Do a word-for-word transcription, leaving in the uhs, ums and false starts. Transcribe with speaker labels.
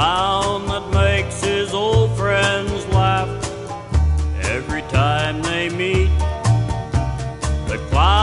Speaker 1: clown that makes his old friends laugh every time they meet. The clown